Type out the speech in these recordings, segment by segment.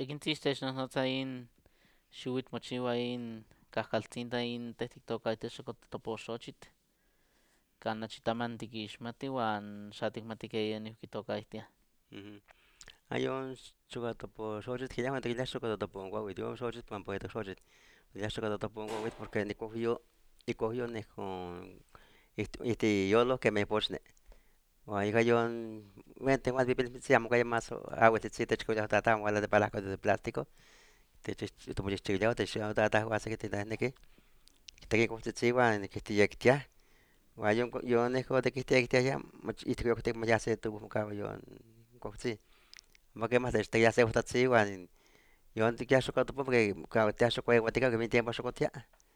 Iquintixtech nohtotza xiuitl mochiua kahkaltzintla tehtiktoka itech topoxochitl kan nochi taman tikixmati uan xa tikmati ken kitokahytiaj. Ayon xochitl kiyahua tikilia xokototoponkuauitl, yon xochitl panpoetok xochitl, kilia xokototoponkuauitl porque nikohyo ihti yolo kemeh pochne. Uan ika yon, bueno tehuan pipiltzitzin amo kaya mas auiltzitzin techkolia tatahua uala de palahko de plástico, tomochihchiuilia tatahua seki titlahneki, tekinkohtzitzin kihtiyektiah, uan yon otikihtiaya ihtik moyah se tubo mokaua yon kohtzi, amo kemah techtekia se ohtlatzi uan yon tikia xokotopon porque kawitiah xokueuatika kemin tiempo xokotia,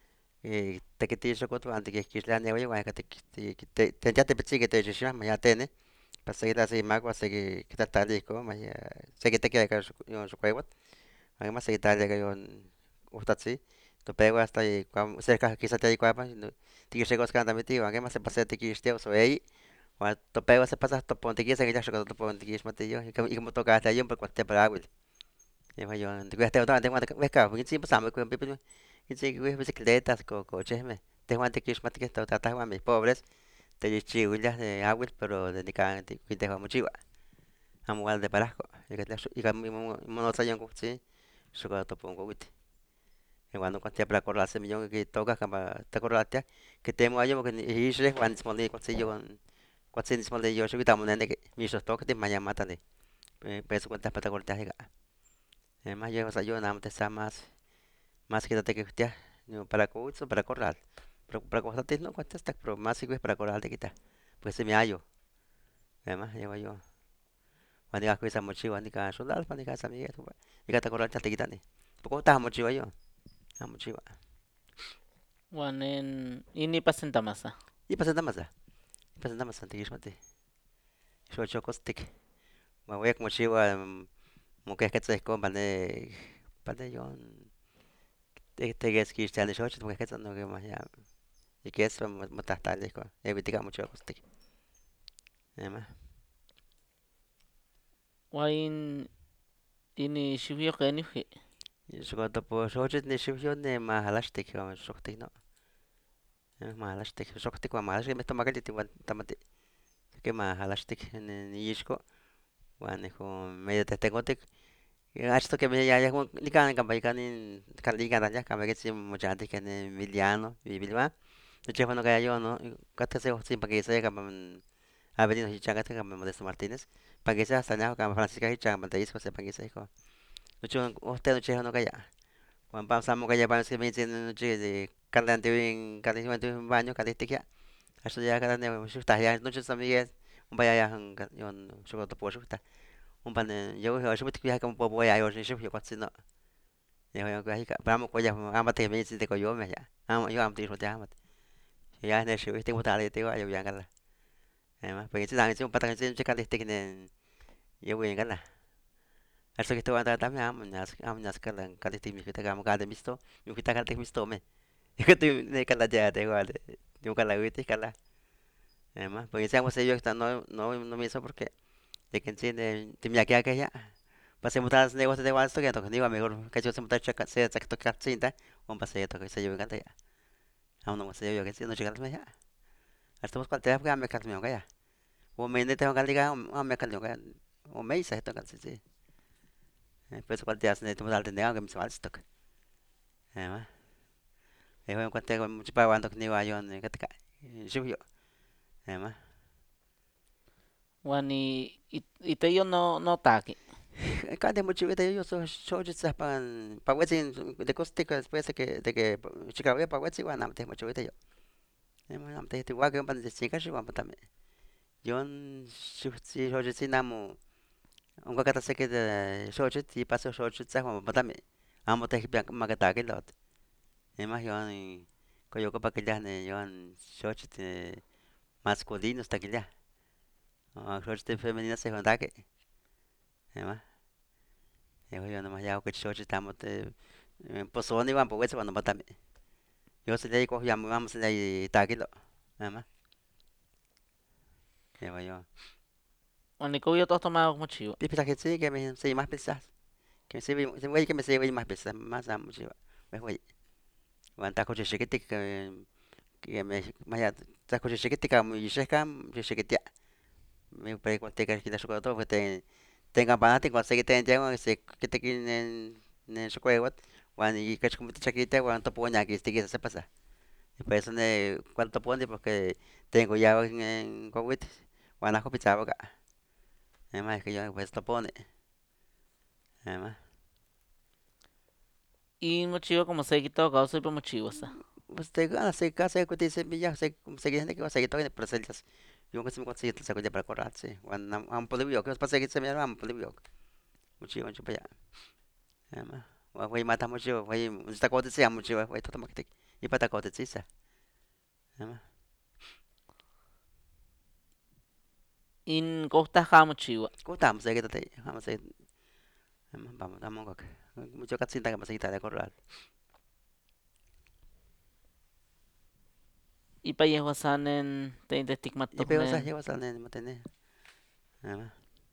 tekiti xokotl uan tikihkixtilia neuayo uan tlen ya tepitzin techixmah ya tenih, pa sekitlasimak uan sekitlatlali ihkon sekitekia ika yon xokueuatl, uan kemah sekitlalia ika yon ohtlatzi, topewa hasta cerca kisatia ikuapan tikixikoskeh tamiti uan kemah sempa se tikixtia noso eyi, uan topewa sepasa topontikisa kilia xokotopon tikixmati yon ika motokahtia yon por kualtia para awil, yehuan yon tikuihtehua tehuan wehkawitl intzin pues amo ihkon pipilmeh, intzin kiuih bicicletas, cochehmeh, tehwan tikixmatikeh totatahuameh pobres techihchiuiliah de awil pero de nikan tehwan mochiua, amo uala de palahko, ika monotza yon kohtzi xokotoponkuauitl, iwan nokualtia para corralsimi yon kitokah kampa tecorraltiah, kitemowa yon porque ixreh uan itzmoli kualtzin itzmoli yon xiuitl amo neneki, mixohtoktin mayamatani, por eso kualtia pa tecorraltiah ika, nemah yehua san yon amo tehsa mas kitlatekiutiah nion para kowitl o para corral, para kohtlatih no kualtia hasta pero mas kiuih para corral tikitah, pues semi ayo, nemah yehua yon, uan nikahki san mochiua nikan xolalpan nikan San Miguel ika tecorraltiah tikitanih, tokotah amo mochiua yon, amo mochiua. Uan inipa sentamasa. Ipa sentamasa tikixmatih, xochokostik, uan wek mochiua mokehketza ihkon pa ne yon tikeskixtiani xochitl mokehketza no kemah ya ikeso motlahtlalia ihkon, ewitika mochiua kostik, nemah. Uan xiuyo ken niuhki. Xokotopoxochitl nixiuyo mahalachtik xohtik no, mahalachtik xohtik uan mahalachtik kemeh tomakaliti uan tamati, seki mahalachtik ixko uan ihkon medio tehtekotik, achtoh kemih yayahkon nikan kampa ikanin kalikan kampa ketzin mochantihkeh nen Emiliano, Vivilma, nochi yehwan onkaya yon katka se ohtsin pakisaya kampa Avelino ichan katka kampa Modesto Martinez, pakisaya hasta neahko kampa Francisca ichan kampa Teisco sepakisaya ihkon, nochi ohteh nochi yehwan onkaya, uan pano san mokaya panoskemintzin nochi kalih tiuhin baño kalihtikia, achtoh yayah xohtahtiaya nochi San Miguel ompa yayah yon xokotopoxohtah, ompa yehua xiuitl kipiaya mopopowaya xiuyo kualtzin no, yehua yon kipiaya ika, pero amo koyah amateh kemitzin de koyomeh ya, yon amo tikixmatiah amatl, yayah ne xiuihtik motlalilitiwah yawi yan kalah, nemah pero san intzin ompa nochi kalihtik yawi yan kalah, achtoh kihtowah tatameh amo nias kalah kalihtik mokuitah amo kan de miston, mokuitah kalihtik mistonmeh, ihkon kalatiaya tehuan timokalauitih kalah, nemah pero intzin amo seyok no mismo porque tekentzin timiyakiakeh ya, pa semotlalnestinewa tekuantztoqueh tokniuan mejor kachi se tzactoc kaltzintlah ompa seyowi kataya, amo nomoseyoyah ketzin nochi kalmeh ya, achtoh kualtiaya porque amo miak kalmeh onkayah, ome ne tehwan kalikan amo miak kali onkayah, ome isa yetonkaltzitzi, por eso kualtia timotlaltinewa kemih siualtztok, nemah, yehua kualtia mochipauan tokniuan yon katka xiuyo, nemah. Uan iteyo notaki. Kaneh mochiua iteyoyo xochitl sehpan wetzin de kostik después de que chikawia pa wetzi uan amo teh mochiua iteyo, nemah amo teh tiuaki ompa tzihtzinkaxin uan tameh, yon xochitzin amo onka kateh seki de xochitl ipaso xochitzehuan ompa tameh, amo teh kipia makatakilotl, nemah yon coyocopa kiliah yon xochitl masculinos tekiliah, xochitl femeninas yehwan taki, nemah, yehua yon nomás ya okachi xochitl amo posoni uan powetzi uan ompa tami, yon selia ikohyo amo selia itakilo, nemah, yehua yon. Uan ikowa tohtomawak mochiua. Pihpitzaketzinih kemih se imahpil sas, se güey que me se güey más veces más amo chiva me güey wan ta ko chiquiti que me ya ta ko chiquiti ka muy chiquiti me pre con te que kita suka to te tenga panati con se que te ya se que te en su juego wan y que como te chiquita wan to poña que este que se pasa y por eso ne cuánto pone porque tengo ya en COVID wan a pizza boca además que yo pues to pone además Y mochiwa como se quitó causa y por mochiwa sa. pues te gana se casa que te dice ya se que gente que va a seguir todo pero se yo que se me consigue se que para correr sí wan am podido yo que pasa que se me am podido mucho mucho para allá además güey mata mucho güey está como te sea mucho güey todo más que y para como te dice además In costa ja mochiwa. cómo estamos se que te vamos a ir vamos vamos mucho casi que me seguir de correr Y pa yehuasanen te y pero esas intestigmatonen. llevas al nene mate además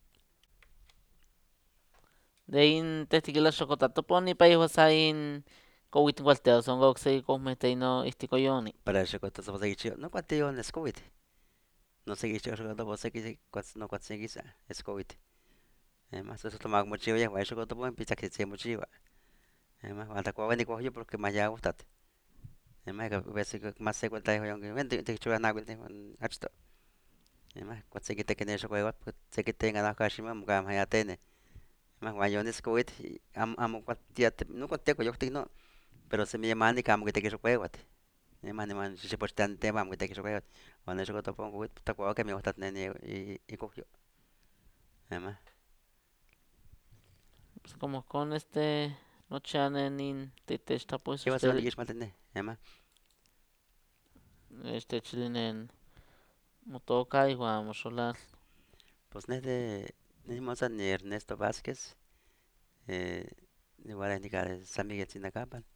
De in testigila shokotato poni pa yehuasain kowit walteo son go se kohmeteino istikoyoni. para eso que estás a seguir no cuate yo en COVID no seguir jugando vos que no cuate seguir es COVID además eso toma mucho ya güey eso que tomo empieza que se mucho además hasta cuando ni cojo porque más ya gusta además que ves que más se cuenta yo que ven te chulo nada que hasta además cuate seguir te que eso juego pues sé que tenga la cachima muga más ya tiene además cuando yo en COVID amo cuate ya no cuate yo te no pero se me llama ni camo que te que eso juego man si se puede estar en tema que te que eso juego cuando eso que tomo COVID está cuando que me gusta tener y cogió además Pues como con este nochanen in tetesta pues llevas a la niña más tener además este chilenen motoka y vamos a pues necesitamos a Ernesto Vázquez, igual a indicar San Miguel Sinacapan.